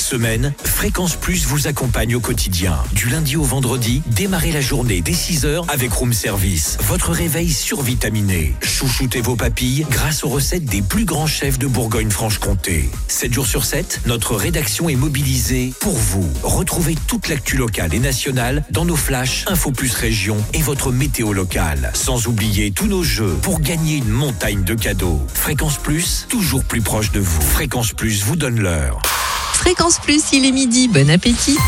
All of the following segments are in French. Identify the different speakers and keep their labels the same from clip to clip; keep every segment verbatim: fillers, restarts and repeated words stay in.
Speaker 1: semaine, Fréquence Plus vous accompagne au quotidien. Du lundi au vendredi, démarrez la journée dès six heures avec Room Service. Votre réveil survitaminé. Chouchoutez vos papilles grâce aux recettes des plus grands chefs de Bourgogne-Franche-Comté. sept jours sur sept, notre rédaction est mobilisée pour vous. Retrouvez toute l'actu locale et nationale dans nos flashs Info Plus Région et votre météo locale. Sans oublier tous nos jeux pour gagner une montagne de cadeaux. Fréquence Plus, toujours plus proche de vous. Fréquence Plus vous donne l'heure.
Speaker 2: Fréquence Plus, il est midi, bon appétit.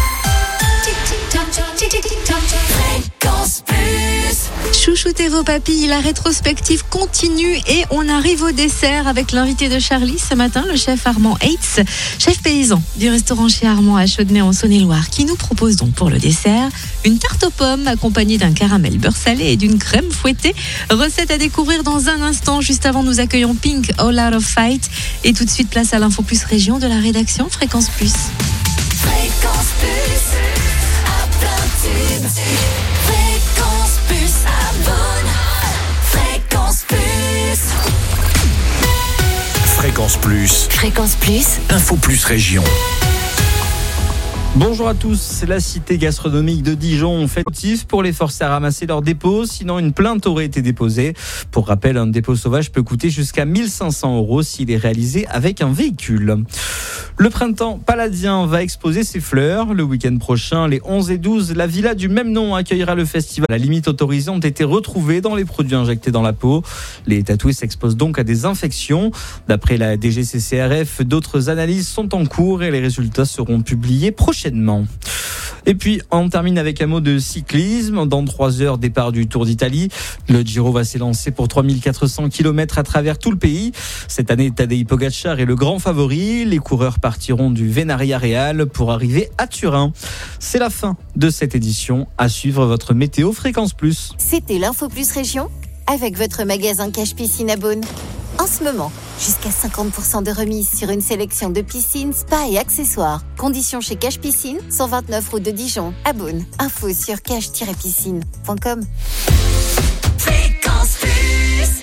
Speaker 2: Fréquence Plus. Chouchoutez vos papilles, la rétrospective continue et on arrive au dessert avec l'invité de Charlie ce matin, le chef Armand Heitz, chef paysan du restaurant chez Armand à Chaudenay en Saône-et-Loire, qui nous propose donc pour le dessert une tarte aux pommes accompagnée d'un caramel beurre salé et d'une crème fouettée. Recette à découvrir dans un instant. Juste avant, nous accueillons Pink, All Out of Fight. Et tout de suite, place à l'Info Plus Région de la rédaction Fréquence Plus.
Speaker 3: Fréquence Plus, à plein tube. Fréquence Plus, abonne. Fréquence Plus.
Speaker 1: Fréquence Plus.
Speaker 3: Fréquence Plus.
Speaker 1: Info Plus Région.
Speaker 4: Bonjour à tous, la cité gastronomique de Dijon fait motif pour les forcer à ramasser leurs dépôts, sinon une plainte aurait été déposée. Pour rappel, un dépôt sauvage peut coûter jusqu'à mille cinq cents euros s'il est réalisé avec un véhicule. Le printemps paladien va exposer ses fleurs. Le week-end prochain, les onze et douze, la villa du même nom accueillera le festival. La limite autorisée ont été retrouvées dans les produits injectés dans la peau. Les tatoués s'exposent donc à des infections. D'après la D G C C R F, d'autres analyses sont en cours et les résultats seront publiés prochainement. Et puis, on termine avec un mot de cyclisme. Dans trois heures, départ du Tour d'Italie. Le Giro va s'élancer pour trois mille quatre cents kilomètres à travers tout le pays. Cette année, Tadej Pogačar est le grand favori. Les coureurs partiront du Venaria Real pour arriver à Turin. C'est la fin de cette édition. À suivre votre météo Fréquence Plus.
Speaker 5: C'était l'Info Plus Région avec votre magasin Cache Piscine à Beaune. En ce moment, jusqu'à cinquante pour cent de remise sur une sélection de piscines, spas et accessoires. Conditions chez Cache Piscine, cent vingt-neuf route de Dijon, à Beaune. Info sur cache tiret piscine point com.
Speaker 3: Fréquence Plus.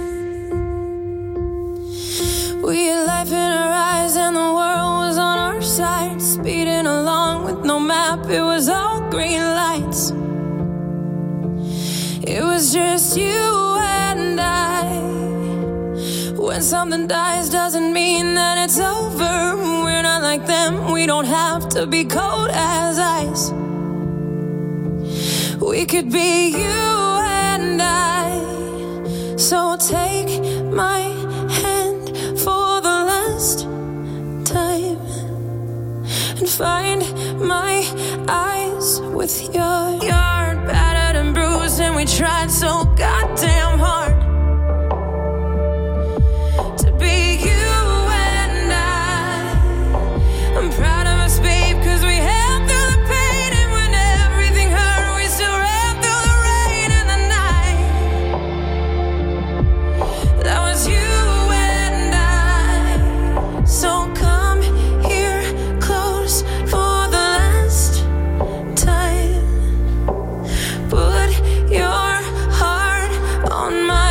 Speaker 6: We had life in our eyes and the world was on our side. Speeding along with no map, it was all green lights. It was just you and I. When something dies doesn't mean that it's over. We're not like them, we don't have to be cold as ice. We could be you and I. So take my hand for the last time and find my eyes with your yard battered and bruised, and we tried so goddamn hard. I'm proud of us, babe, cause we held through the pain, and when everything hurt, we still ran through the rain and the night. That was you and I. So come here close for the last time. Put your heart on mine.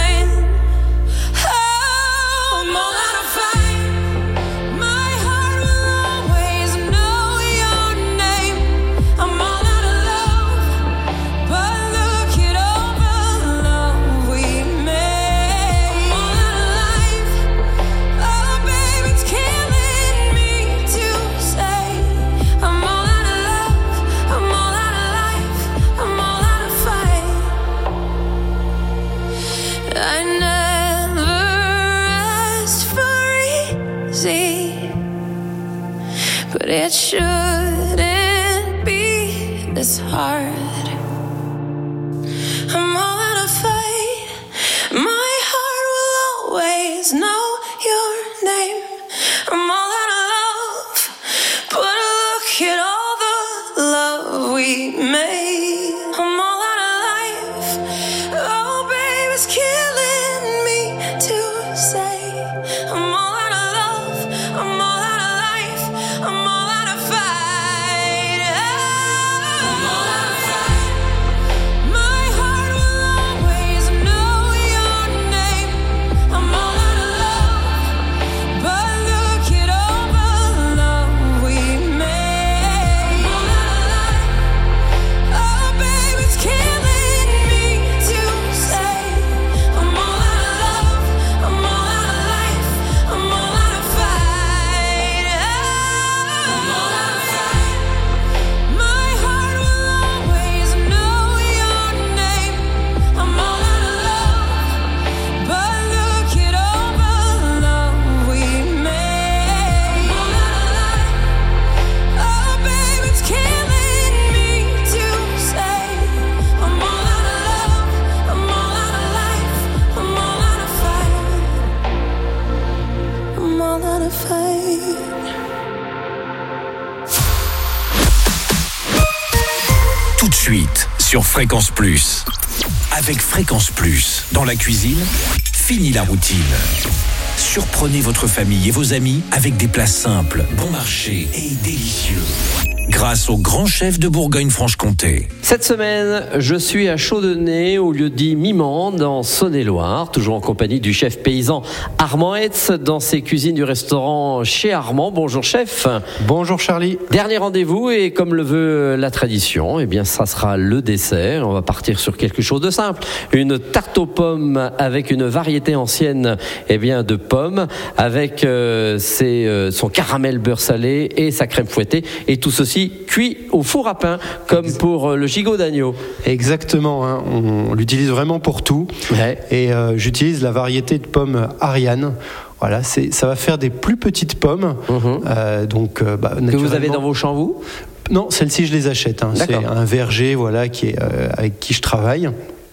Speaker 1: sur Fréquence Plus. Avec Fréquence Plus, dans la cuisine, fini la routine. Surprenez votre famille et vos amis avec des plats simples, bon marché et délicieux. Grâce au grand chef de Bourgogne-Franche-Comté.
Speaker 7: Cette semaine, je suis à Chaudenay, au lieu-dit Mimande, en Saône-et-Loire, toujours en compagnie du chef paysan Armand Hetz, dans ses cuisines du restaurant Chez Armand. Bonjour chef.
Speaker 8: Bonjour Charlie.
Speaker 7: Dernier rendez-vous et comme le veut la tradition, eh bien ça sera le dessert. On va partir sur quelque chose de simple. Une tarte aux pommes avec une variété ancienne eh bien, de pommes, avec euh, ses, euh, son caramel beurre salé et sa crème fouettée, et tout ceci cuit au four à pain, comme pour le gigot d'agneau.
Speaker 8: Exactement, hein, on l'utilise vraiment pour tout.
Speaker 7: Ouais.
Speaker 8: Et euh, j'utilise la variété de pommes Ariane. Voilà, c'est, ça va faire des plus petites pommes. Mmh. Euh, donc, euh, bah,
Speaker 7: que vous avez dans vos champs, vous ?
Speaker 8: Non, celles-ci je les achète. Hein. C'est un verger, voilà, qui est, euh, avec qui je travaille.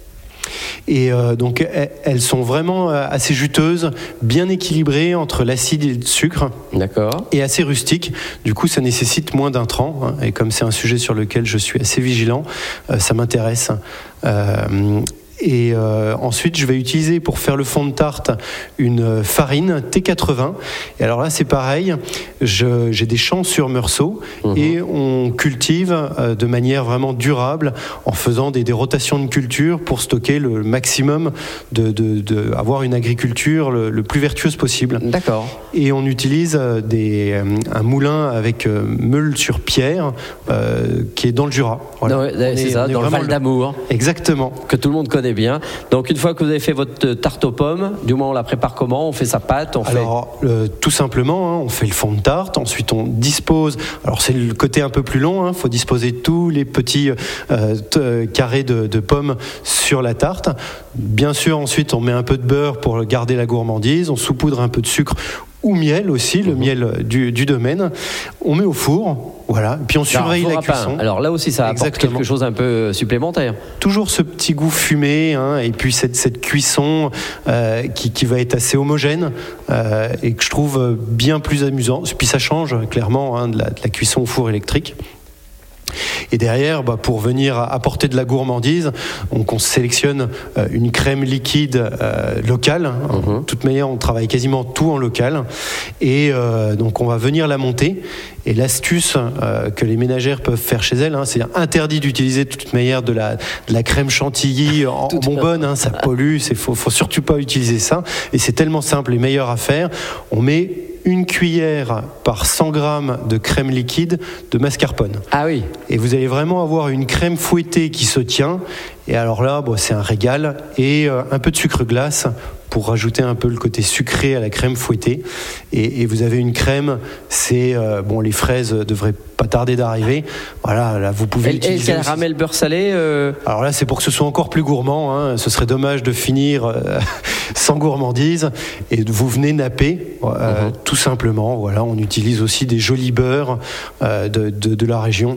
Speaker 8: Et euh, donc elles sont vraiment assez juteuses, bien équilibrées entre l'acide et le sucre.
Speaker 7: D'accord.
Speaker 8: Et assez rustiques. Du coup, ça nécessite moins d'intrants. Hein, et comme c'est un sujet sur lequel je suis assez vigilant, euh, ça m'intéresse. Euh, Et euh, ensuite, je vais utiliser pour faire le fond de tarte une farine T quatre-vingts. Et alors là, c'est pareil. Je, j'ai des champs sur Meursault mmh. et on cultive euh, de manière vraiment durable en faisant des, des rotations de culture pour stocker le maximum, de, de, de avoir une agriculture le, le plus vertueuse possible.
Speaker 7: D'accord.
Speaker 8: Et on utilise des, un moulin avec euh, meule sur pierre euh, qui est dans le Jura.
Speaker 7: Voilà. Non, c'est est, ça, dans le Val d'Amour.
Speaker 8: Exactement.
Speaker 7: Que tout le monde connaît bien. Donc une fois que vous avez fait votre tarte aux pommes, du moins on la prépare comment ? On fait sa pâte, on
Speaker 8: alors,
Speaker 7: fait...
Speaker 8: euh, tout simplement, hein, on fait le fond de tarte, ensuite on dispose, alors c'est le côté un peu plus long, il hein, faut disposer tous les petits euh, t- carrés de, de pommes sur la tarte. Bien sûr, ensuite on met un peu de beurre pour garder la gourmandise, on saupoudre un peu de sucre ou miel aussi, le mmh. miel du, du domaine. On met au four, voilà, puis on surveille la cuisson.
Speaker 7: Alors là aussi, ça apporte Exactement. quelque chose un peu supplémentaire.
Speaker 8: Toujours ce petit goût fumé, hein, et puis cette, cette cuisson euh, qui, qui va être assez homogène euh, et que je trouve bien plus amusant. Puis ça change clairement hein, de, la, de la cuisson au four électrique. Et derrière, bah, pour venir apporter de la gourmandise, donc on sélectionne euh, une crème liquide euh, locale. Mmh. De toute manière, on travaille quasiment tout en local. Et euh, donc on va venir la monter. Et l'astuce euh, que les ménagères peuvent faire chez elles, hein, c'est interdit d'utiliser de toute manière de la, de la crème chantilly en, en bonbonne, hein, ça pollue, il faut, faut surtout pas utiliser ça. Et c'est tellement simple et meilleur à faire. On met une cuillère par cent grammes de crème liquide de mascarpone.
Speaker 7: Ah oui.
Speaker 8: Et vous allez vraiment avoir une crème fouettée qui se tient. Et alors là, bon, c'est un régal. Et euh, un peu de sucre glace pour rajouter un peu le côté sucré à la crème fouettée. Et, et vous avez une crème, c'est... Euh, bon, les fraises devraient pas tarder d'arriver. Voilà, là, vous pouvez
Speaker 7: et,
Speaker 8: utiliser...
Speaker 7: Et le caramel beurre salé euh...
Speaker 8: Alors là, c'est pour que ce soit encore plus gourmand. Hein. Ce serait dommage de finir euh, sans gourmandise. Et vous venez napper, euh, uh-huh. tout simplement. Voilà, on utilise aussi des jolis beurres euh, de, de, de la région.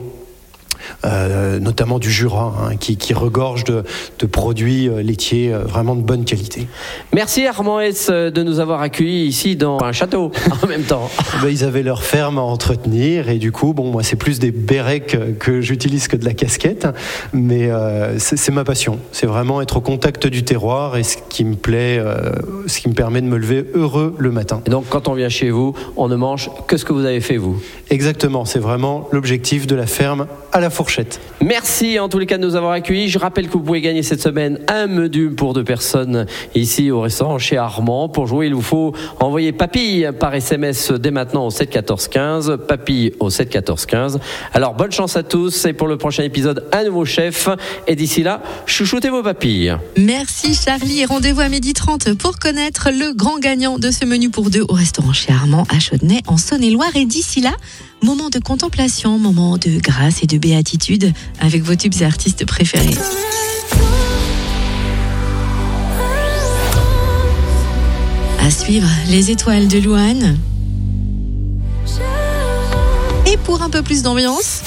Speaker 8: Euh, notamment du Jura, hein, qui, qui regorge de, de produits euh, laitiers euh, vraiment de bonne qualité.
Speaker 7: Merci Armand Hetz de nous avoir accueillis ici dans un château en même temps.
Speaker 8: Ben, ils avaient leur ferme à entretenir et du coup, bon, moi c'est plus des bérets que j'utilise que de la casquette, mais euh, c'est, c'est ma passion. C'est vraiment être au contact du terroir et ce qui me plaît, euh, ce qui me permet de me lever heureux le matin.
Speaker 7: Et donc quand on vient chez vous, on ne mange que ce que vous avez fait vous.
Speaker 8: Exactement, c'est vraiment l'objectif de la ferme à la fourchette.
Speaker 7: Merci en tous les cas de nous avoir accueillis. Je rappelle que vous pouvez gagner cette semaine un menu pour deux personnes ici au restaurant chez Armand. Pour jouer, il vous faut envoyer papille par S M S dès maintenant au sept quatorze quinze. Papille au sept quatorze quinze. Alors bonne chance à tous et pour le prochain épisode, un nouveau chef. Et d'ici là, chouchoutez vos papilles.
Speaker 2: Merci Charlie et rendez-vous à midi trente pour connaître le grand gagnant de ce menu pour deux au restaurant chez Armand à Chaudenay en Saône-et-Loire. Et d'ici là, moment de contemplation, moment de grâce et de béatitude avec vos tubes et artistes préférés. À suivre, les étoiles de Louane. Et pour un peu plus d'ambiance,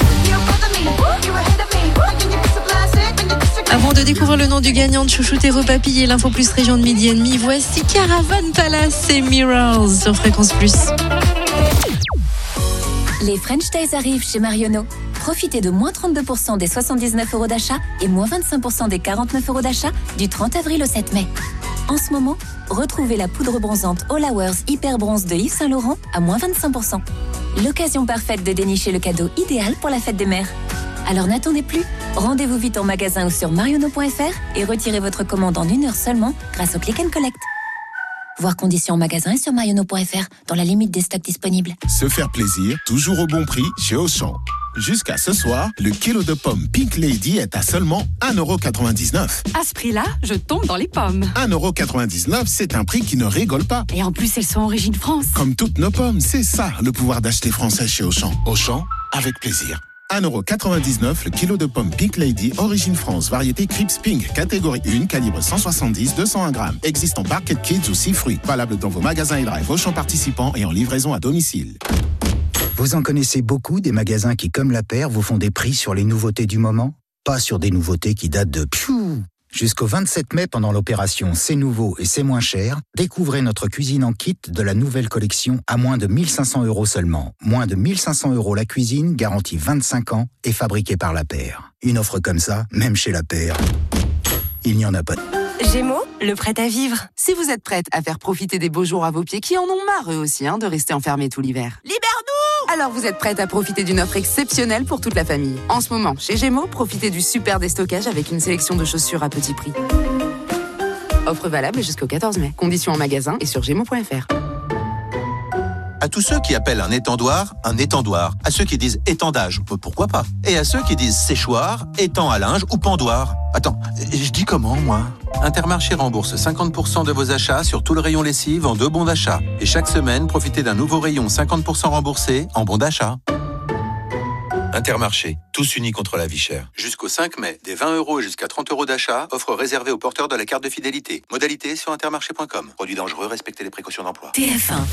Speaker 2: avant de découvrir le nom du gagnant de Chouchoutez vos papilles et l'info plus région de midi et demi, voici Caravan Palace et Mirrors sur Fréquence Plus.
Speaker 3: Les French Days arrivent chez Marionneau.
Speaker 9: Profitez de moins trente-deux pour cent des soixante-dix-neuf euros d'achat et moins vingt-cinq pour cent des quarante-neuf euros d'achat du trente avril au sept mai. En ce moment, retrouvez la poudre bronzante All Hours Hyper Bronze de Yves Saint Laurent à moins vingt-cinq pour cent. L'occasion parfaite de dénicher le cadeau idéal pour la fête des mères. Alors n'attendez plus, rendez-vous vite en magasin ou sur marionneau point f r et retirez votre commande en une heure seulement grâce au Click and Collect. Voir conditions en magasin et sur marionneau point f r dans la limite des stocks disponibles.
Speaker 10: Se faire plaisir, toujours au bon prix chez Auchan. Jusqu'à ce soir, le kilo de pommes Pink Lady est à seulement un euro quatre-vingt-dix-neuf.
Speaker 11: À ce prix-là, je tombe dans les pommes.
Speaker 10: un euro quatre-vingt-dix-neuf, c'est un prix qui ne rigole pas.
Speaker 11: Et en plus, elles sont origine France.
Speaker 10: Comme toutes nos pommes, c'est ça le pouvoir d'acheter français chez Auchan. Auchan, avec plaisir. un euro quatre-vingt-dix-neuf le kilo de pommes Pink Lady, origine France, variété Crips Pink, catégorie un, calibre cent soixante-dix, deux cent un grammes. Existe en Barquette Kids ou six fruits. Valable dans vos magasins et drive Auchan participants et en livraison à domicile.
Speaker 12: Vous en connaissez beaucoup des magasins qui, comme La Paire, vous font des prix sur les nouveautés du moment? Pas sur des nouveautés qui datent de piou. Jusqu'au vingt-sept mai, pendant l'opération C'est nouveau et c'est moins cher, découvrez notre cuisine en kit de la nouvelle collection à moins de mille cinq cents euros seulement. Moins de mille cinq cents euros la cuisine, garantie vingt-cinq ans et fabriquée par La Paire. Une offre comme ça, même chez La Paire, il n'y en a pas.
Speaker 13: Gémeaux, le prêt à vivre. Si vous êtes prête à faire profiter des beaux jours à vos pieds qui en ont marre eux aussi hein, de rester enfermés tout l'hiver. Libère-nous! Alors vous êtes prête à profiter d'une offre exceptionnelle pour toute la famille. En ce moment, chez Gémeaux, profitez du super déstockage avec une sélection de chaussures à petit prix. Offre valable jusqu'au quatorze mai. Conditions en magasin et sur gémeaux point f r.
Speaker 14: À tous ceux qui appellent un étendoir un étendoir. À ceux qui disent étendage, pourquoi pas. Et à ceux qui disent séchoir, étang à linge ou pendoir. Attends, je dis comment, moi? Intermarché rembourse cinquante pour cent de vos achats sur tout le rayon lessive en deux bons d'achat. Et chaque semaine, profitez d'un nouveau rayon cinquante pour cent remboursé en bons d'achat. Intermarché, tous unis contre la vie chère. Jusqu'au cinq mai, des vingt euros et jusqu'à trente euros d'achat, offre réservée aux porteurs de la carte de fidélité. Modalité sur intermarché point com. Produit dangereux, respectez les précautions d'emploi.
Speaker 9: T F un.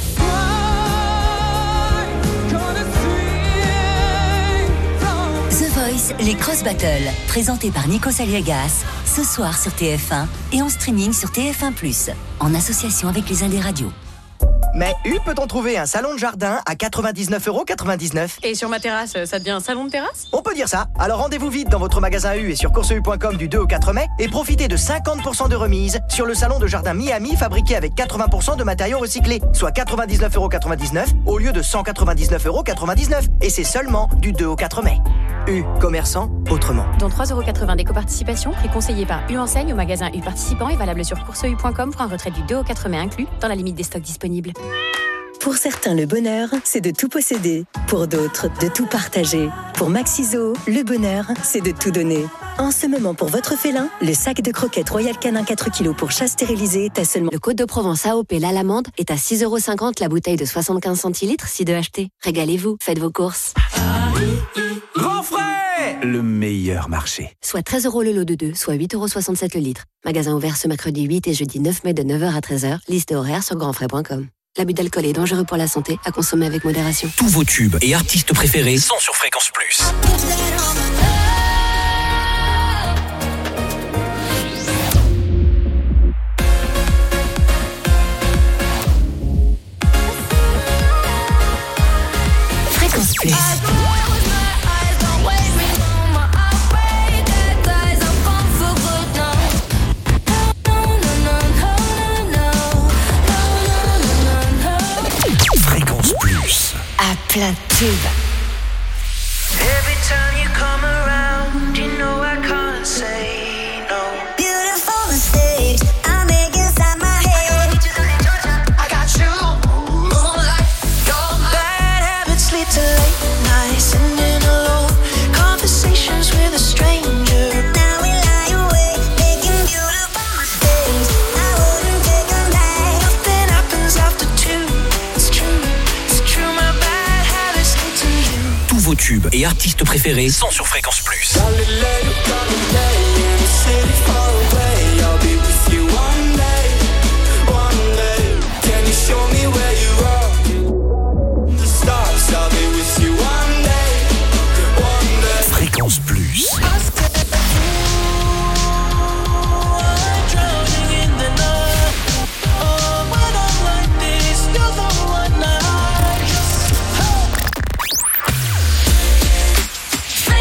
Speaker 9: The Voice, les Cross Battles, présentés par Nico Saliegas, ce soir sur T F un et en streaming sur T F un plus, en association avec les Indés Radio.
Speaker 15: Mais U, peut-on trouver un salon de jardin à quatre-vingt-dix-neuf euros quatre-vingt-dix-neuf?
Speaker 11: Et sur ma terrasse, ça devient un salon de terrasse?
Speaker 15: On peut dire ça. Alors rendez-vous vite dans votre magasin U et sur course u point com du deux au quatre mai et profitez de cinquante pour cent de remise sur le salon de jardin Miami fabriqué avec quatre-vingts pour cent de matériaux recyclés, soit quatre-vingt-dix-neuf euros quatre-vingt-dix-neuf au lieu de cent quatre-vingt-dix-neuf euros quatre-vingt-dix-neuf. Et c'est seulement du deux au quatre mai. U, commerçant autrement.
Speaker 11: Dont trois euros quatre-vingts d'éco-participation, prix conseillé par U Enseigne au magasin U participant et valable sur course u point com pour un retrait du deux au quatre mai inclus dans la limite des stocks disponibles.
Speaker 16: Pour certains, le bonheur, c'est de tout posséder. Pour d'autres, de tout partager. Pour Maxiso, le bonheur, c'est de tout donner. En ce moment, pour votre félin, le sac de croquettes Royal Canin quatre kilos pour chat stérilisé est à seulement...
Speaker 17: Le Côte de Provence A O P La Lamande est à six euros cinquante la bouteille de soixante-quinze centilitres, si deux achetés. Régalez-vous, faites vos courses.
Speaker 18: Grand frais! Le meilleur marché.
Speaker 17: Soit treize euros le lot de deux, soit huit euros soixante-sept le litre. Magasin ouvert ce mercredi huit et jeudi neuf mai de neuf heures à treize heures. Liste et horaire sur grand frais point com. L'abus d'alcool est dangereux pour la santé, à consommer avec modération.
Speaker 1: Tous vos tubes et artistes préférés sont sur Fréquence Plus.
Speaker 9: Fréquence Plus. À plein tube. Every time you come around, you know I can't say no. Beautiful mistakes I make inside my head. I got you, like your bad habits lead to late nights, sitting alone, conversations with a stranger. Now we lie awake, making beautiful mistakes. I wouldn't take them back. Nothing happens after two. It's true.
Speaker 1: Tous vos tubes et artistes préférés sont sur Fréquence Plus. Fréquence Plus.
Speaker 3: Fréquence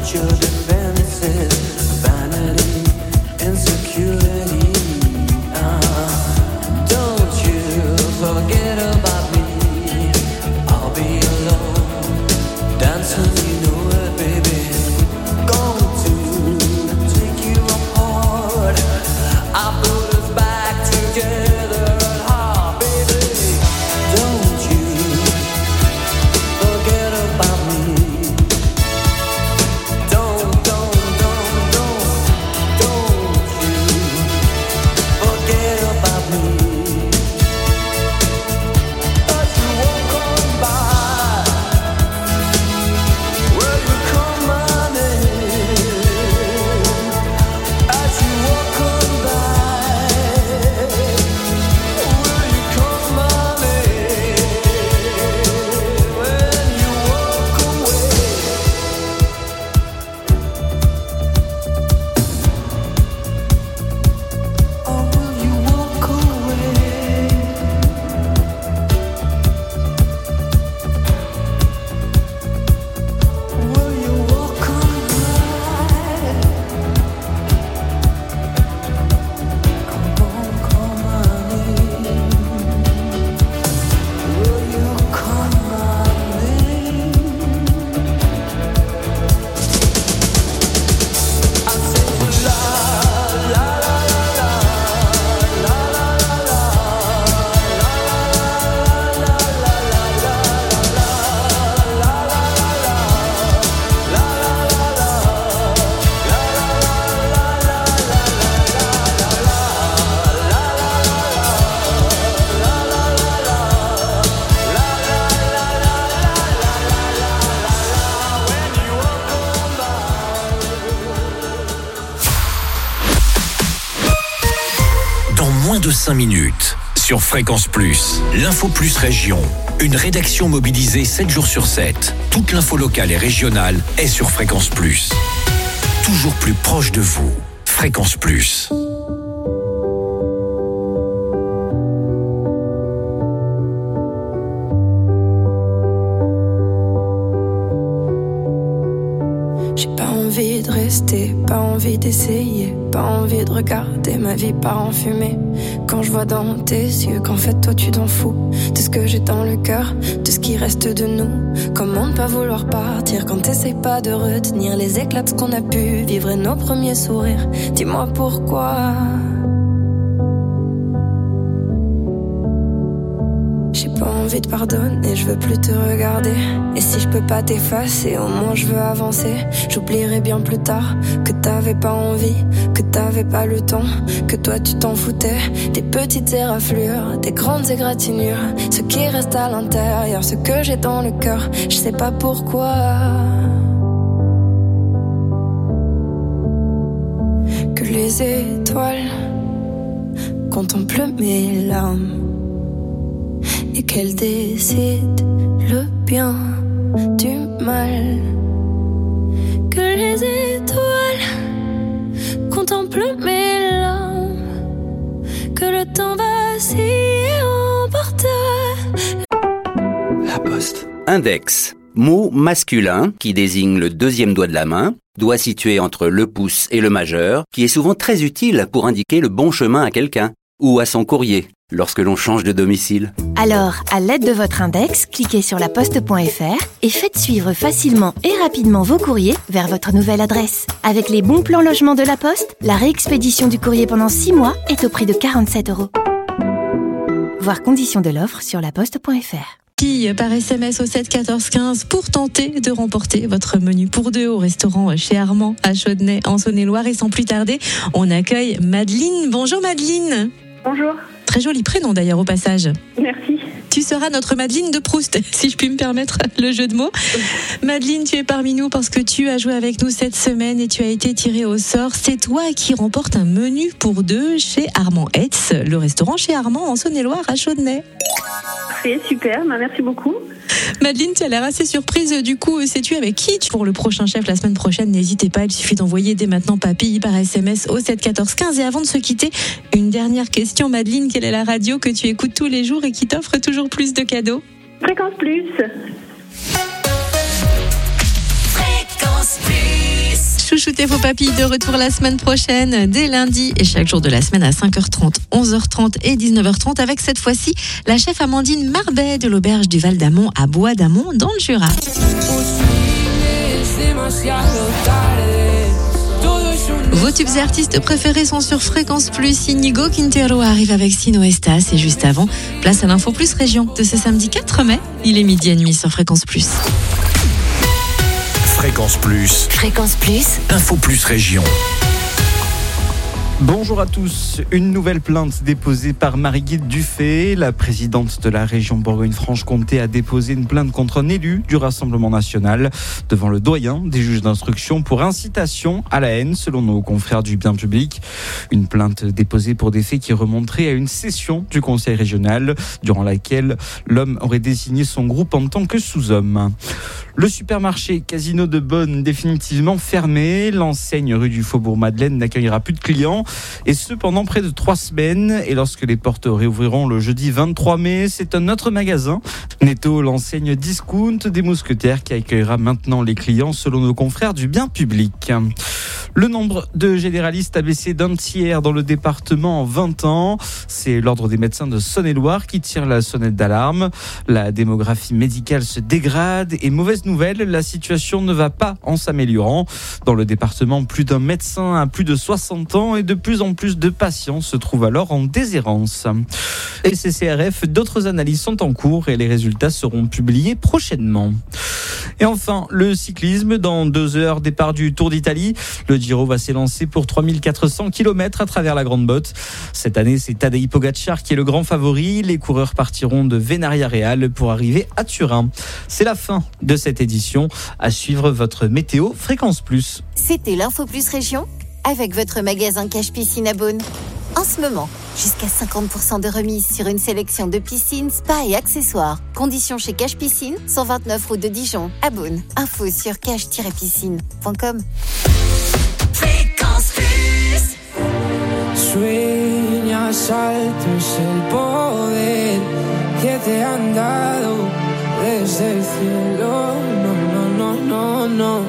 Speaker 1: moins de cinq minutes. Sur Fréquence Plus, l'Info Plus Région. Une rédaction mobilisée sept jours sur sept. Toute l'info locale et régionale est sur Fréquence Plus. Toujours plus proche de vous. Fréquence Plus.
Speaker 6: Envie de rester, pas envie d'essayer, pas envie de regarder ma vie part en fumée. Quand je vois dans tes yeux qu'en fait toi tu t'en fous de ce que j'ai dans le cœur, de ce qui reste de nous. Comment ne pas vouloir partir quand t'essayes pas de retenir les éclats de ce qu'on a pu vivre et nos premiers sourires. Dis-moi pourquoi. J'ai pas envie de pardonner, je veux plus te regarder. Et si je peux pas t'effacer, au moins je veux avancer. J'oublierai bien plus tard que t'avais pas envie, que t'avais pas le temps, que toi tu t'en foutais. Des petites éraflures, des grandes égratignures, ce qui reste à l'intérieur, ce que j'ai dans le cœur, je sais pas pourquoi. Que les étoiles contemplent mes larmes et qu'elle décide le bien du mal. Que les étoiles contemplent mes larmes, que le temps vacille et emporte
Speaker 19: la poste. Index, mot masculin qui désigne le deuxième doigt de la main, doigt situé entre le pouce et le majeur, qui est souvent très utile pour indiquer le bon chemin à quelqu'un ou à son courrier lorsque l'on change de domicile.
Speaker 20: Alors, à l'aide de votre index, cliquez sur laposte point f r et faites suivre facilement et rapidement vos courriers vers votre nouvelle adresse. Avec les bons plans logement de La Poste, la réexpédition du courrier pendant six mois est au prix de quarante-sept euros. Voir conditions de l'offre sur laposte point f r.
Speaker 2: Par S M S au sept quatorze quinze pour tenter de remporter votre menu pour deux au restaurant chez Armand à Chaudenay en Saône-et-Loire. Et sans plus tarder, on accueille Madeleine. Bonjour Madeleine.
Speaker 21: Bonjour.
Speaker 2: Très joli prénom d'ailleurs au passage.
Speaker 21: Merci.
Speaker 2: Tu seras notre Madeleine de Proust, si je puis me permettre le jeu de mots. Madeleine, tu es parmi nous parce que tu as joué avec nous cette semaine et tu as été tirée au sort. C'est toi qui remporte un menu pour deux chez Armand Hetz, le restaurant chez Armand en Saône-et-Loire à Chaudenay.
Speaker 21: C'est super, merci beaucoup.
Speaker 2: Madeleine, tu as l'air assez surprise. Du coup, sais-tu avec qui pour le prochain chef la semaine prochaine? N'hésitez pas, il suffit d'envoyer dès maintenant papille par S M S au sept quatorze quinze. Et avant de se quitter, une dernière question, Madeleine. Quelle est la radio que tu écoutes tous les jours et qui t'offre toujours plus de cadeaux?
Speaker 21: Fréquence Plus.
Speaker 3: Fréquence Plus.
Speaker 2: Chouchoutez vos papilles de retour la semaine prochaine, dès lundi et chaque jour de la semaine à cinq heures trente, onze heures trente et dix-neuf heures trente avec cette fois-ci la chef Amandine Marbet de l'auberge du Val d'Amont à Bois d'Amont dans le Jura. Vos tubes et artistes préférés sont sur Fréquence Plus. Inigo Quintero arrive avec Sino Estas et juste avant, place à l'Info Plus Région de ce samedi quatre mai. Il est midi et demi sur Fréquence Plus.
Speaker 1: Fréquence Plus.
Speaker 3: Fréquence Plus.
Speaker 1: Info Plus Région.
Speaker 4: Bonjour à tous. Une nouvelle plainte déposée par Marie-Guide Dufay. La présidente de la région Bourgogne-Franche-Comté a déposé une plainte contre un élu du Rassemblement national devant le doyen des juges d'instruction pour incitation à la haine, selon nos confrères du bien public. Une plainte déposée pour des faits qui remonteraient à une session du conseil régional durant laquelle l'homme aurait désigné son groupe en tant que sous-homme. Le supermarché Casino de Beaune définitivement fermé. L'enseigne rue du Faubourg Madeleine n'accueillera plus de clients. Et ce pendant près de trois semaines. Et lorsque les portes réouvriront le jeudi vingt-trois mai, c'est un autre magasin, Netto, l'enseigne discount des Mousquetaires, qui accueillera maintenant les clients selon nos confrères du bien public. Le nombre de généralistes a baissé d'un tiers dans le département en vingt ans. C'est l'ordre des médecins de Saône-et-Loire qui tire la sonnette d'alarme. La démographie médicale se dégrade et mauvaise nouvelle, la situation ne va pas en s'améliorant. Dans le département, plus d'un médecin a plus de soixante ans et de plus en plus de patients se trouvent alors en déshérence. Et C C R F, d'autres analyses sont en cours et les résultats seront publiés prochainement. Et enfin, le cyclisme, dans deux heures, départ du Tour d'Italie. Le Giro va s'élancer pour trois mille quatre cents kilomètres à travers la Grande Botte. Cette année, c'est Tadej Pogačar qui est le grand favori. Les coureurs partiront de Venaria-Real pour arriver à Turin. C'est la fin de cette édition. À suivre votre météo Fréquence Plus.
Speaker 5: C'était l'Info Plus Région avec votre magasin Cache Piscine à Beaune. En ce moment, jusqu'à cinquante pour cent de remise sur une sélection de piscines, spas et accessoires. Conditions chez Cache Piscine, cent vingt-neuf route de Dijon, à Beaune. Info sur cache tiret piscine point com.
Speaker 3: Fréquence Plus.
Speaker 6: Sueñas alto es el poder que te han dado desde el cielo. No, no, no, no, no.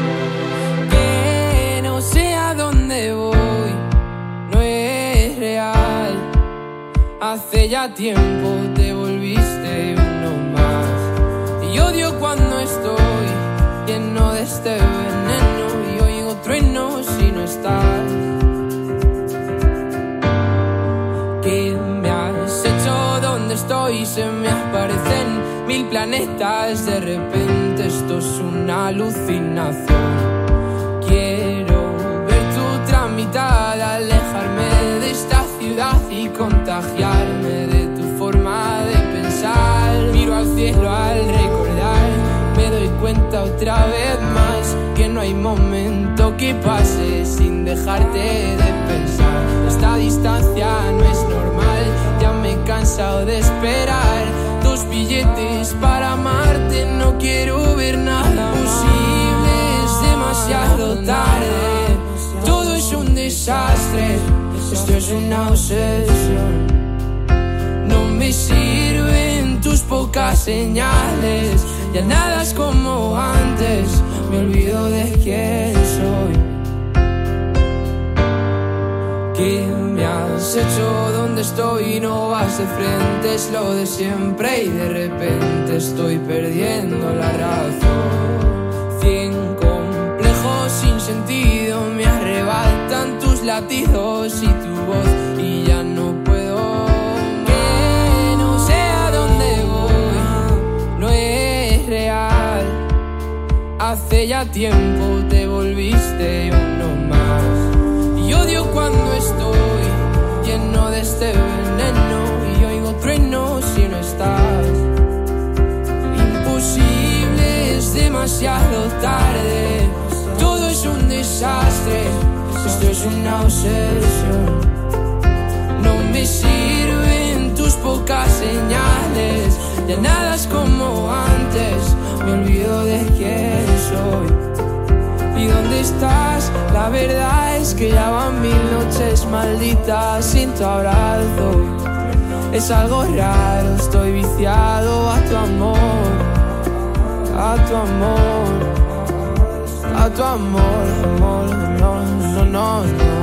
Speaker 6: Que no sé a dónde voy, no es real. Hace ya tiempo te volviste uno más. Y odio cuando estoy lleno de este veneno y oigo truenos si no estás. ¿Qué me has hecho? ¿Dónde estoy? Se me aparecen mil planetas. De repente esto es una alucinación. Quiero ver tu tramitar, alejarme de esta ciudad y contagiarme de tu forma de pensar. Miro al cielo al recordar, me doy cuenta otra vez más que no hay momento que pase sin dejarte de pensar. Esta distancia no es normal, ya me he cansado de esperar. Dos billetes para amarte, no quiero ver nada posible, es demasiado tarde. Todo es un desastre, esto es una obsesión. No me sirven tus pocas señales, ya nada es como antes, me olvido de quién soy. ¿Qué me has hecho? ¿Dónde estoy? No vas de frente, es lo de siempre y de repente estoy perdiendo la razón. Cien complejos sin sentido me arrebatan tus latidos y tu voz y ya no puedo. Que no sé a dónde voy, no es real. Hace ya tiempo te volviste uno más. Y odio cuando estoy lleno de este veneno y oigo truenos si no estás. Imposible, es demasiado tarde. Todo es un desastre, esto es una obsesión. No me sirven tus pocas señales, ya nada es como antes, me olvido de quién soy. ¿Y dónde estás? La verdad es que ya van mil noches malditas sin tu abrazo. Es algo raro, estoy viciado a tu amor, a tu amor, a tu amor, amor, no, no, no, no.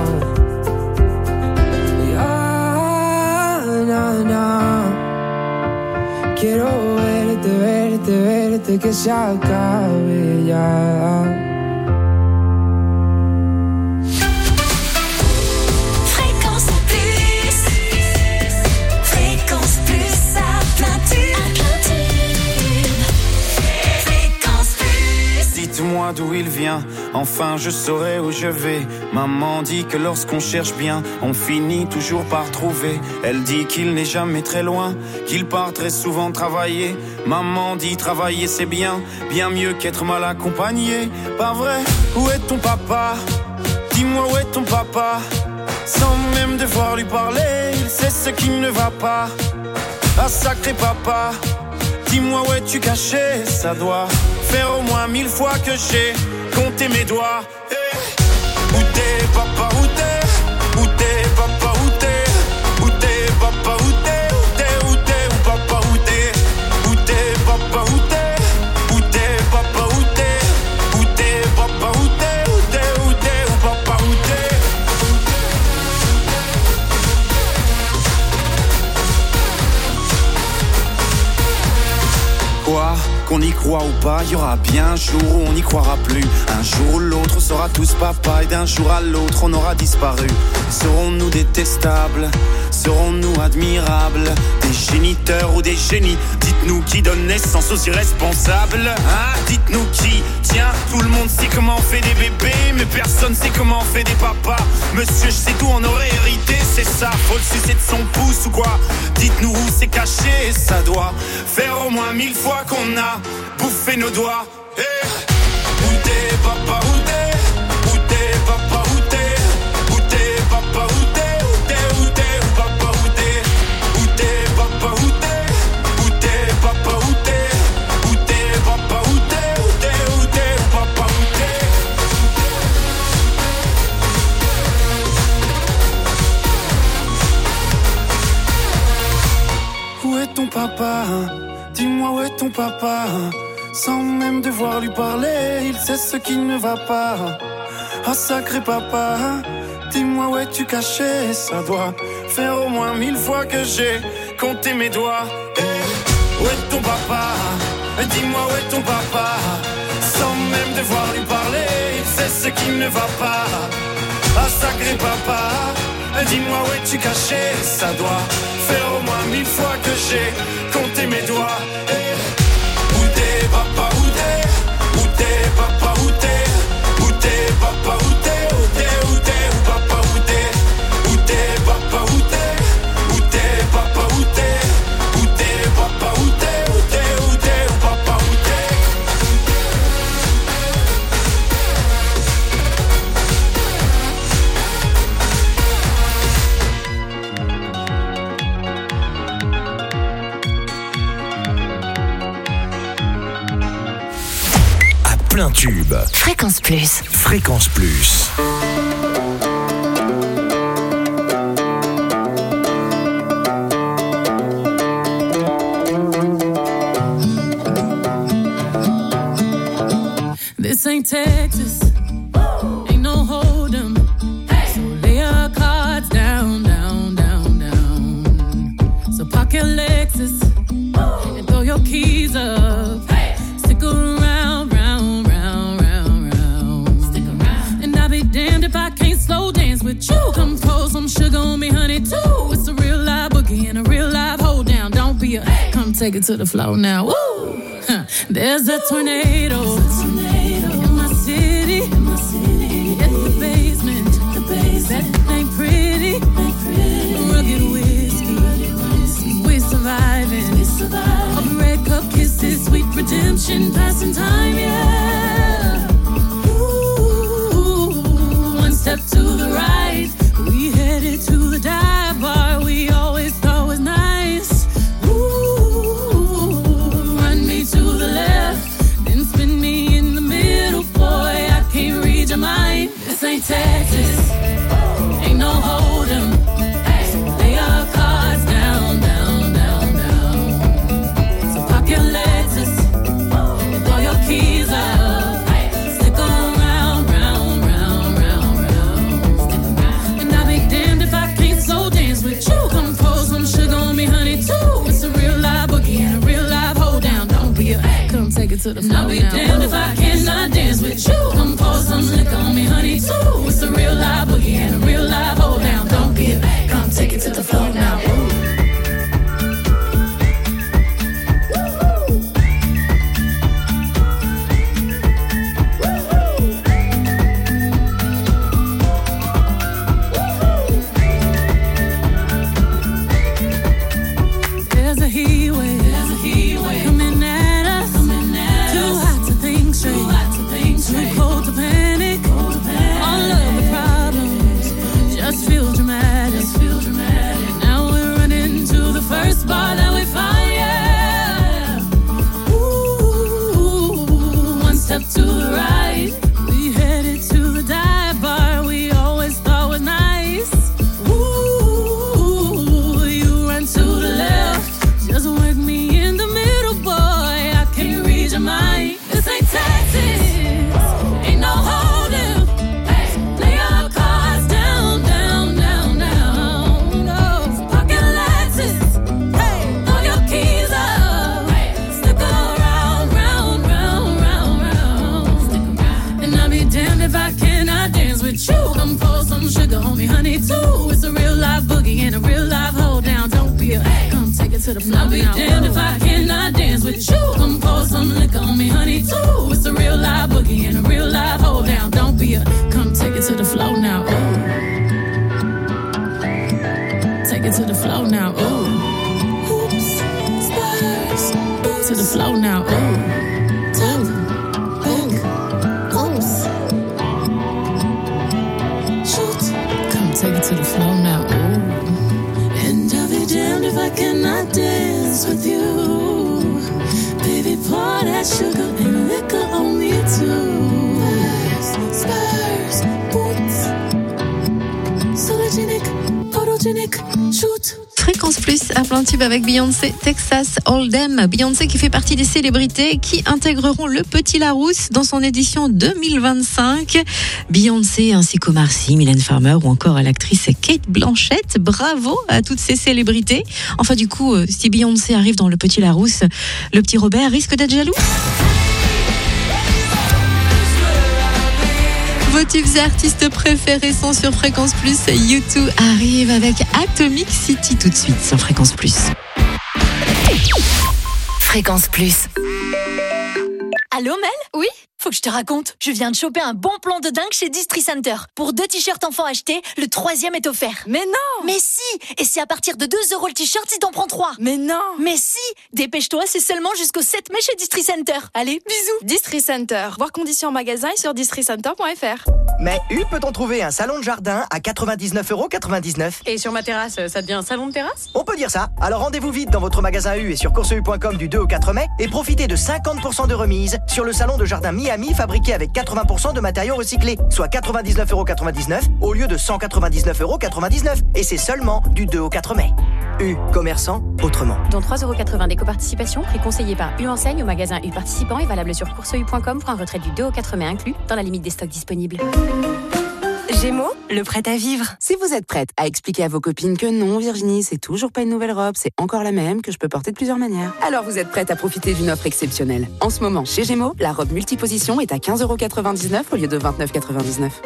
Speaker 6: Ya, na, na. Quiero verte, verte, verte, que se acabe ya.
Speaker 8: Dites-moi d'où il vient, enfin je saurai où je vais. Maman dit que lorsqu'on cherche bien, on finit toujours par trouver. Elle dit qu'il n'est jamais très loin, qu'il part très souvent travailler. Maman dit travailler c'est bien, bien mieux qu'être mal accompagné. Pas vrai? Où est ton papa? Dis-moi où est ton papa? Sans même devoir lui parler, il sait ce qui ne va pas. Ah sacré papa, dis-moi où es-tu caché? Ça doit faire au moins mille fois que j'ai compté mes doigts. Hey. Où t'es papa, où t'es? Où t'es papa, où t'es? Où t'es papa, où t'es? Où t'es, où t'es, où papa, où t'es? Où t'es papa, où t'es? Où t'es papa, où t'es? Où t'es papa, où t'es? Où t'es, où t'es, où papa, où t'es? Quoi? Qu'on y croit ou pas, il y aura bien un jour où on n'y croira plus. Un jour ou l'autre, on sera tous papa et d'un jour à l'autre, on aura disparu. Serons-nous détestables? Serons-nous admirables? Des géniteurs ou des génies? Dites-nous qui donne naissance aux irresponsables, hein? Dites-nous qui? Tiens, tout le monde sait comment on fait des bébés, mais personne sait comment on fait des papas. Monsieur, je sais tout, on aurait hérité, c'est ça. Faut le sucer de son pouce ou quoi? Dites-nous où c'est caché, ça doit faire au moins mille fois qu'on a bouffé nos doigts. Hey. Où t'es papa, où t'es? Où t'es papa, où t'es? Où t'es papa, où t'es? Où t'es, où t'es, où papa, où t'es? Où t'es papa, où t'es? Où t'es papa, où t'es? Où t'es papa, où t'es? Où t'es, où t'es, où papa, où t'es? Où est ton papa? Dis-moi où est ton papa? Sans même devoir lui parler, il sait ce qui ne va pas. Ah sacré papa, dis-moi où es-tu caché? Ça doit faire au moins mille fois que j'ai compté mes doigts. Hey, où est ton papa? Dis-moi où est ton papa? Sans même devoir lui parler, il sait ce qui ne va pas. Ah sacré papa, dis-moi où es-tu caché? Ça doit faire au moins mille fois que j'ai compté mes doigts. Hey. Où t'es papa, où t'es? Où t'es papa, où t'es? Où t'es papa, où t'es? Où t'es, où t'es, où papa, où t'es? Où t'es papa, où t'es? Où t'es papa, où t'es? Où t'es papa, où t'es? Où t'es, où t'es, où papa, où t'es?
Speaker 1: Plein tube.
Speaker 3: Fréquence Plus.
Speaker 1: Fréquence Plus.
Speaker 22: This ain't Texas. Ain't no hold'em. So lay your cards down, down, down, down. So park your Lexus and throw your keys up. Stick around, round, round, round, round. Stick around. And I'll be damned if I can't slow dance with you. Come pour some sugar on me, honey, too. It's a real live boogie and a real live hold down. Don't be a come take it to the floor now. Woo! Huh. There's a tornado. In my city, in my city, at the basement, the basement. That ain't pretty, ain't pretty. Rugged whiskey, whiskey. We're surviving, we're surviving. All the red cup kisses, sweet redemption, passing time, yeah. Ooh, one step to the right, we headed to the dive bar we always thought was nice. Ooh, run me to the left, then spin me in the middle, boy, I can't read your mind. This ain't Texas, ain't no hold'em. So lay your cards down, down, down, down. So park your Lexus and throw your keys up. Stick around. it to the floor. I'll be damned if I cannot dance with you. Come pour some liquor on me, honey, too. It's a real live boogie and a real live hold down. Don't be a babe. Come take it to the floor now. Ooh. I'll be damned if I cannot dance with you. Come pour some liquor on me, honey, too. It's a real live boogie and a real live hold down. Don't be a, come take it to the floor now. Ooh. Take it to the floor now. Ooh. Hoops, spurs, boots to the floor now. Ooh. Two, big, hoops. Shoot, come take it to the floor now. Ooh. Damned if I cannot dance with you. Baby, pour that sugar and liquor on me too. Spurs, boots, sologenic, photogenic, shoot.
Speaker 2: Fréquence Plus à plein tube avec Beyoncé, Texas Hold'em. Beyoncé qui fait partie des célébrités qui intégreront le Petit Larousse dans son édition deux mille vingt-cinq. Beyoncé ainsi qu'Omar Sy, Mylène Farmer ou encore à l'actrice Cate Blanchett. Bravo à toutes ces célébrités. Enfin du coup, si Beyoncé arrive dans le Petit Larousse, le petit Robert risque d'être jaloux. Vos tubes et artistes préférés sont sur Fréquence Plus. U deux arrive avec Atomic City tout de suite sur Fréquence Plus.
Speaker 3: Fréquence Plus.
Speaker 7: Allô Mel ? Oui ? Faut que je te raconte. Je viens de choper un bon plan de dingue chez Distri Center. Pour deux t-shirts enfants achetés, le troisième est offert.
Speaker 10: Mais non !
Speaker 7: Mais si ! Et c'est à partir de deux euros le t-shirt si t'en prends trois.
Speaker 10: Mais non !
Speaker 7: Mais si ! Dépêche-toi, c'est seulement jusqu'au sept mai chez Distri Center. Allez, bisous.
Speaker 10: Distri Center. Voir conditions en magasin et sur distri center point f r.
Speaker 15: Mais U peut-on trouver un salon de jardin à quatre-vingt-dix-neuf euros quatre-vingt-dix-neuf.
Speaker 10: Et sur ma terrasse, ça devient un salon de terrasse ?
Speaker 15: On peut dire ça. Alors rendez-vous vite dans votre magasin U et sur course u point com du deux au quatre mai et profitez de cinquante pour cent de remise sur le salon de jardin Miami fabriqué avec quatre-vingts pour cent de matériaux recyclés, soit quatre-vingt-dix-neuf euros quatre-vingt-dix-neuf au lieu de cent quatre-vingt-dix-neuf euros quatre-vingt-dix-neuf. Et c'est seulement du deux au quatre mai. U, commerçant autrement.
Speaker 11: Dont trois euros quatre-vingts d'éco-participation, prix conseillé par U Enseigne au magasin U participant et valable sur course u point com pour un retrait du deux au quatre mai inclus, dans la limite des stocks disponibles.
Speaker 13: Gémeaux, le prêt à vivre. Si vous êtes prête à expliquer à vos copines que non, Virginie, c'est toujours pas une nouvelle robe, c'est encore la même, que je peux porter de plusieurs manières, alors vous êtes prête à profiter d'une offre exceptionnelle. En ce moment, chez Gémeaux, la robe multiposition est à quinze euros quatre-vingt-dix-neuf au lieu de vingt-neuf euros quatre-vingt-dix-neuf.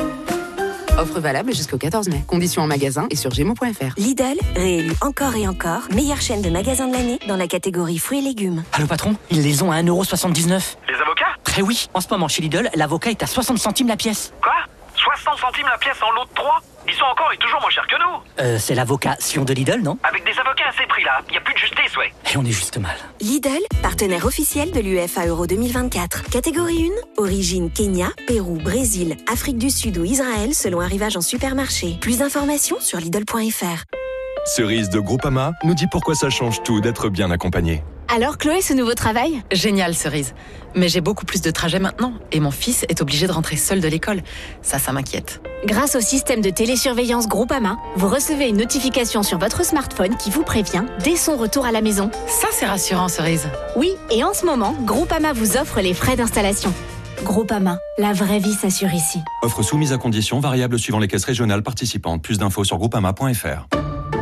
Speaker 13: Offre valable jusqu'au quatorze mai. Conditions en magasin et sur gémeaux point f r.
Speaker 16: Lidl, réélu encore et encore, meilleure chaîne de magasins de l'année dans la catégorie fruits et légumes.
Speaker 23: Allô patron, ils les ont à un euro soixante-dix-neuf.
Speaker 24: Les avocats ?
Speaker 23: Eh oui, en ce moment chez Lidl, l'avocat est à soixante centimes la pièce.
Speaker 24: Quoi ? soixante centimes la pièce en lot de trois ? Ils sont encore et toujours moins chers que nous.
Speaker 23: Euh, c'est l'avocat Sion de Lidl, non ?
Speaker 24: Avec des avocats à ces prix-là, il n'y a plus de justice, ouais.
Speaker 23: Et on est juste mal.
Speaker 16: Lidl, partenaire officiel de l'U E F A Euro deux mille vingt-quatre. Catégorie un, origine Kenya, Pérou, Brésil, Afrique du Sud ou Israël selon arrivage en supermarché. Plus d'informations sur lidl point f r.
Speaker 25: Cerise de Groupama nous dit pourquoi ça change tout d'être bien accompagné.
Speaker 7: Alors Chloé, ce nouveau travail ?
Speaker 10: Génial, Cerise. Mais j'ai beaucoup plus de trajets maintenant. Et mon fils est obligé de rentrer seul de l'école. Ça, ça m'inquiète.
Speaker 7: Grâce au système de télésurveillance Groupama, vous recevez une notification sur votre smartphone qui vous prévient dès son retour à la maison.
Speaker 10: Ça, c'est rassurant, Cerise.
Speaker 7: Oui, et en ce moment, Groupama vous offre les frais d'installation. Groupama, la vraie vie s'assure ici.
Speaker 25: Offre soumise à conditions variables suivant les caisses régionales participantes. Plus d'infos sur groupama point f r.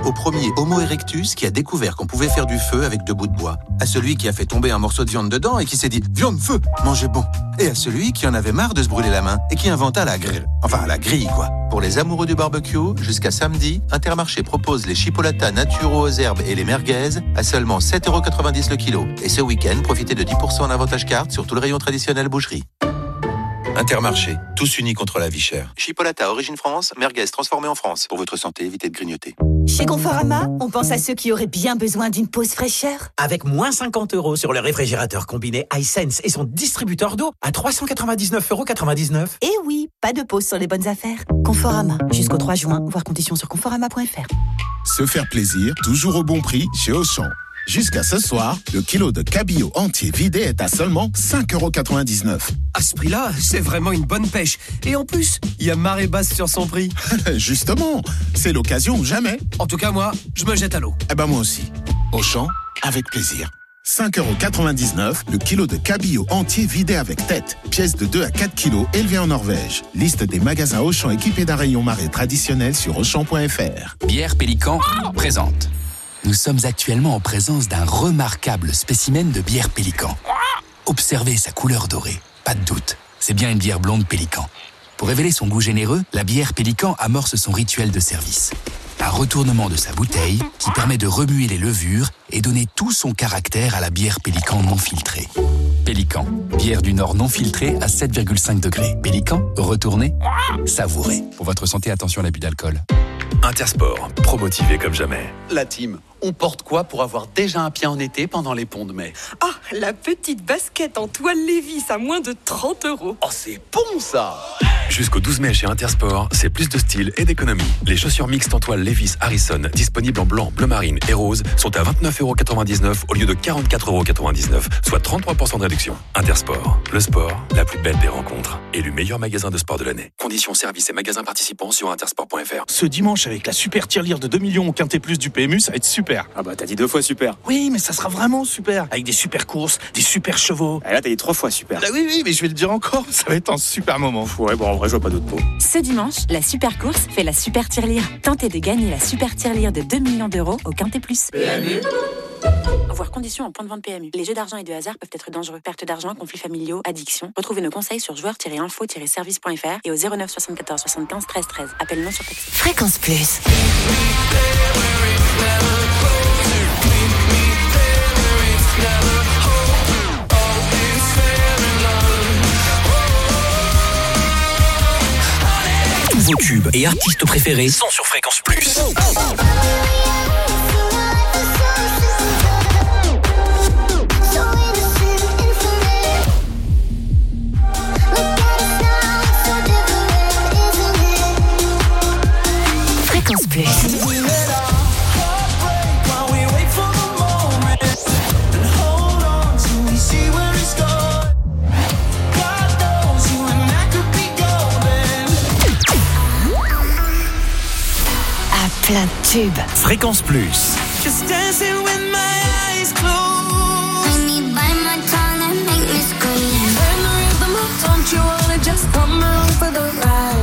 Speaker 9: au premier Homo erectus qui a découvert qu'on pouvait faire du feu avec deux bouts de bois, à celui qui a fait tomber un morceau de viande dedans et qui s'est dit « Viande, feu, mangez bon !» et à celui qui en avait marre de se brûler la main et qui inventa la grille. Enfin, la grille, quoi. Pour les amoureux du barbecue, jusqu'à samedi, Intermarché propose les chipolatas naturaux aux herbes et les merguez à seulement sept euros quatre-vingt-dix le kilo. Et ce week-end, profitez de dix pour cent en avantage carte sur tout le rayon traditionnel boucherie. Intermarché, tous unis contre la vie chère. Chipolata origine France, merguez transformée en France. Pour votre santé, évitez de grignoter.
Speaker 12: Chez Conforama, on pense à ceux qui auraient bien besoin d'une pause fraîcheur.
Speaker 14: Avec moins cinquante euros sur le réfrigérateur combiné iSense et son distributeur d'eau à trois cent quatre-vingt-dix-neuf euros quatre-vingt-dix-neuf.
Speaker 12: Et oui, pas de pause sur les bonnes affaires. Conforama, jusqu'au trois juin, voir conditions sur conforama point f r.
Speaker 17: Se faire plaisir, toujours au bon prix chez Auchan. Jusqu'à ce soir, le kilo de cabillaud entier vidé est à seulement cinq euros quatre-vingt-dix-neuf.
Speaker 18: À ce prix-là, c'est vraiment une bonne pêche. Et en plus, il y a marée basse sur son prix.
Speaker 17: Justement, c'est l'occasion ou jamais.
Speaker 18: En tout cas, moi, je me jette à l'eau.
Speaker 17: Eh ben moi aussi. Auchan, avec plaisir. cinq euros quatre-vingt-dix-neuf, le kilo de cabillaud entier vidé avec tête. Pièce de deux à quatre kilos élevée en Norvège. Liste des magasins Auchan équipés d'un rayon marée traditionnel sur auchan point f r.
Speaker 26: Bière Pélican présente. Nous sommes actuellement en présence d'un remarquable spécimen de bière Pélican. Observez sa couleur dorée. Pas de doute, c'est bien une bière blonde Pélican. Pour révéler son goût généreux, la bière Pélican amorce son rituel de service. Un retournement de sa bouteille qui permet de remuer les levures et donner tout son caractère à la bière Pélican non filtrée. Pélican, bière du Nord non filtrée à sept virgule cinq degrés. Pélican, retournez, savourez. Pour votre santé, attention à l'abus d'alcool.
Speaker 25: Intersport, pro-motivé comme jamais.
Speaker 27: La team, on porte quoi pour avoir déjà un pied en été pendant les ponts de mai?
Speaker 28: Ah, la petite basket en toile Lévis à moins de trente euros.
Speaker 27: Oh, c'est bon ça!
Speaker 25: Jusqu'au douze mai chez Intersport, c'est plus de style et d'économie. Les chaussures mixtes en toile Levi's Harrison, disponibles en blanc, bleu marine et rose, sont à vingt-neuf euros quatre-vingt-dix-neuf au lieu de quarante-quatre euros quatre-vingt-dix-neuf, soit trente-trois pour cent de réduction. Intersport, le sport, la plus belle des rencontres. Élu meilleur magasin de sport de l'année. Conditions, services et magasins participants sur intersport point f r.
Speaker 29: Ce dimanche, avec la super tirelire de deux millions au Quintet Plus du P M U, ça va être super.
Speaker 30: Ah bah t'as dit deux fois super.
Speaker 29: Oui, mais ça sera vraiment super. Avec des super courses, des super chevaux.
Speaker 30: Et là t'as dit trois fois super.
Speaker 29: Ah oui, oui, mais je vais le dire encore, ça va être un super moment.
Speaker 30: Ouais, bon, en vrai, je vois pas d'autres mots.
Speaker 11: Ce dimanche, la super course fait la super tirelire. Tentez de gagner la super tirelire de deux millions d'euros au Quintet Plus. P M U. Voir conditions en point de vente P M U. Les jeux d'argent et de hasard peuvent être dangereux. Perte d'argent, conflits familiaux, addiction. Retrouvez nos conseils sur joueurs tiret info tiret service point f r et au zéro neuf soixante-quatorze soixante-quinze treize treize. Appel non surtaxé.
Speaker 3: Fréquence Plus.
Speaker 1: Tous vos tubes et artistes préférés sont sur Fréquence Plus.
Speaker 3: Fréquence Plus.
Speaker 1: Plein de tubes. Fréquence Plus.
Speaker 3: Just dancing with my eyes closed. Bring me by my tongue and make me scream. When the rhythm of don't you wanna just come along for the ride?